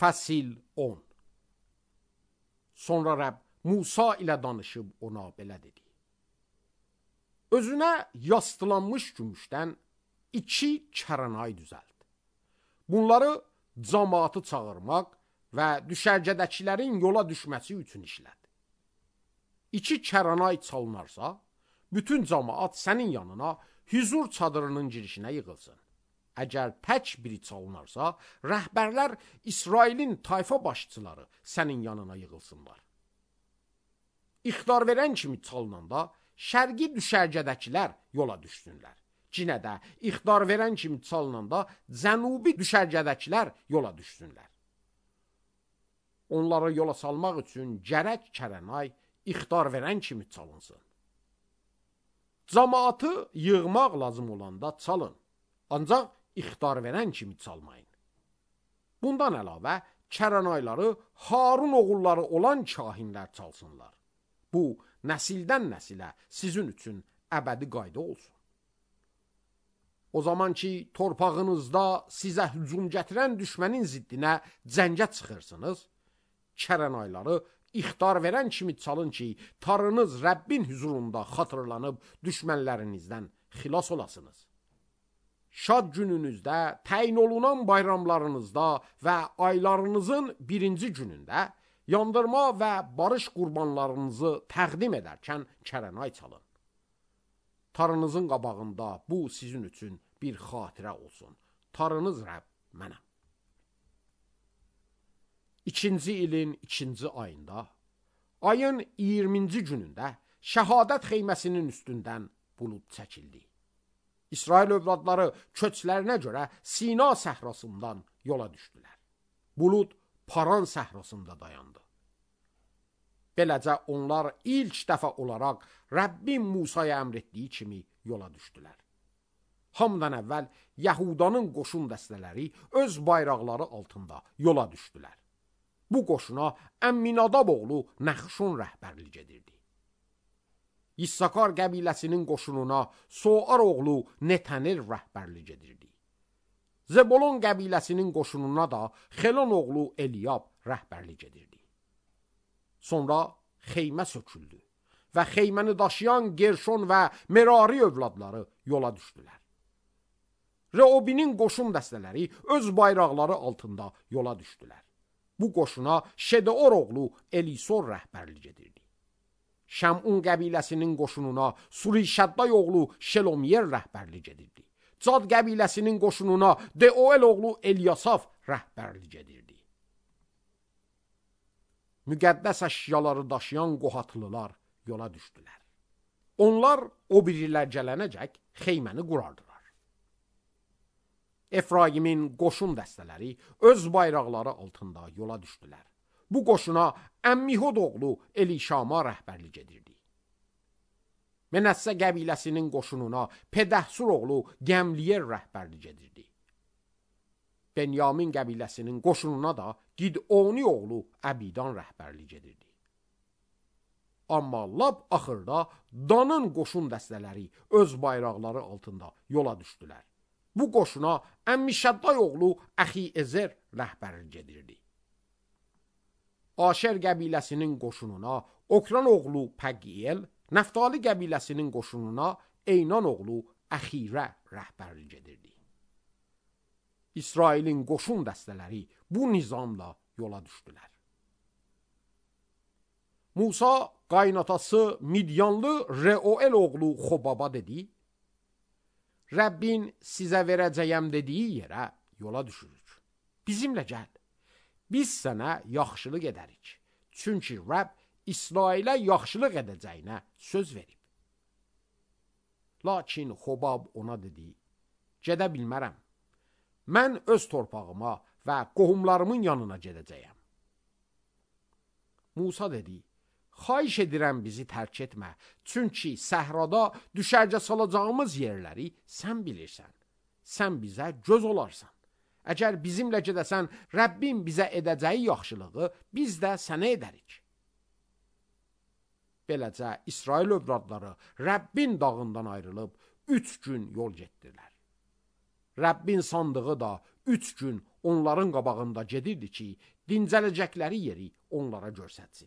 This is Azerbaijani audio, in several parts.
Fəsil 10. Sonra Rəbb Musa ilə danışıb ona belə dedi. Özünə yastılanmış gümüşdən 2 kəranay düzəlt. Bunları cəmaatı çağırmaq və düşərgədəkilərin yola düşməsi üçün işləd. 2 kəranay çalınarsa, bütün cəmaat sənin yanına hüzur çadırının girişinə yığılsın. Əgər tək biri çalınarsa, rəhbərlər İsrailin tayfa başçıları sənin yanına yığılsınlar. İxtar verən kimi çalınanda, şərqi düşərgədəkilər yola düşsünlər. Cinə də ixtar verən kimi çalınanda, cənubi düşərgədəkilər yola düşsünlər. Onları yola salmaq üçün gərək kərənay ixtar verən kimi çalınsın. Cəmaatı yığmaq lazım olanda çalın, ancaq ixtar verən kimi çalmayın. Bundan əlavə, kərənayları Harun oğulları olan kahinlər çalsınlar. Bu, nəsildən nəsilə sizin üçün əbədi qayda olsun. O zaman ki, torpağınızda sizə hücum gətirən düşmənin ziddinə cəngə çıxırsınız, kərənayları ixtar verən kimi çalın ki, tarınız Rəbbin hüzurunda xatırlanıb düşmənlərinizdən xilas olasınız. Şad gününüzdə, təyin olunan bayramlarınızda və aylarınızın 1-ci günündə yandırma və barış qurbanlarınızı təqdim edərkən kərənay çalın. Tarınızın qabağında bu sizin üçün bir xatirə olsun. Tarınız Rəbb mənəm. 2-ci ilin 2-ci ayında, ayın 20-ci günündə şəhadət xeyməsinin üstündən bulud çəkildi. İsrail övladları köçlərinə görə Sina səhrasından yola düşdülər. Bulud Paran səhrasında dayandı. Beləcə onlar ilk dəfə olaraq Rəbbin Musaya əmr etdiyi kimi yola düşdülər. Hamıdan əvvəl Yahudanın qoşun dəstələri öz bayraqları altında yola düşdülər. Bu qoşuna Əmminadab oğlu Nəxşon rəhbərlik edirdi. İssakar qəbiləsinin qoşununa Soar oğlu Netənel rəhbərlik edirdi. Zebolon qəbiləsinin qoşununa da Xelon oğlu Eliyab rəhbərlik edirdi. Sonra xeymə söküldü və xeyməni daşıyan Gerşon və Merari övladları yola düşdülər. Reobinin qoşun dəstələri öz bayraqları altında yola düşdülər. Bu qoşuna Şedeor oğlu Elisor rəhbərlik edirdi. Şəmun qəbiləsinin qoşununa Surişədday oğlu Şelomiyer rəhbərlik edirdi. Cad qəbiləsinin qoşununa Deoel oğlu Eliyasaf rəhbərlik edirdi. Müqəddəs əşyaları daşıyan Qohatlılar yola düşdülər. Onlar o birilər gələnəcək xeyməni qurardılar. Efraimin qoşun dəstələri öz bayraqları altında yola düşdülər. Bu qoşuna Əmmihud oğlu Elişama rəhbərlik edirdi. Mənəssə qəbiləsinin qoşununa Pedəhsur oğlu Gəmliyer rəhbərlik edirdi. Benyamin qəbiləsinin qoşununa da Gidoni oğlu Əbidan rəhbərlik edirdi. Amma lap axırda Danın qoşun dəstələri öz bayraqları altında yola düşdülər. Bu qoşuna Əmmişədday oğlu Əxi-Ezer rəhbərlik edirdi. Aşer qəbiləsinin qoşununa Okran oğlu Pəqiyel, Nəftali qəbiləsinin qoşununa Eynan oğlu Əxirə rəhbərlik edirdi. İsrailin qoşun dəstələri bu nizamla yola düşdülər. Musa qaynatası Midyanlı Reuel oğlu Xobaba dedi, Rəbbin sizə verəcəyəm dediyi yerə yola düşürük. Bizimlə gəl. Biz sənə yaxşılıq edərik. Çünki Rəbb İsrailə yaxşılıq edəcəyinə söz verib. Lakin Xobab ona dedi, gedə bilmərəm. Mən öz torpağıma və qohumlarımın yanına gedəcəyəm. Musa dedi, xahiş edirəm bizi tərk etmə. Çünki səhrada düşərgə salacağımız yerləri sən bilirsən. Sən bizə göz olarsan. Əgər bizimlə gedəsən, Rəbbin bizə edəcəyi yaxşılığı biz də sənə edərik. Beləcə, İsrail övladları Rəbbin dağından ayrılıb 3 gün yol getdilər. Rəbbin sandığı da 3 gün onların qabağında gedirdi ki, dincələcəkləri yeri onlara görsətsin.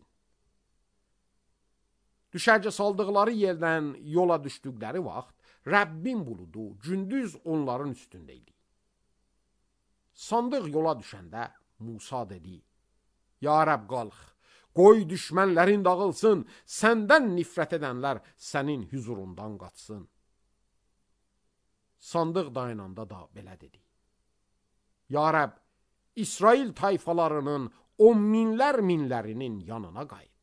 Düşərgə saldıqları yerdən yola düşdükləri vaxt, Rəbbin buludu gündüz onların üstündə idi. Sandıq yola düşəndə Musa dedi, Ya Rəbb qalx, qoy düşmənlərin dağılsın, səndən nifrət edənlər sənin huzurundan qaçsın. Sandıq dayananda da belə dedi. Ya Rəbb, İsrail tayfalarının 10 minlərinin yanına qayıt.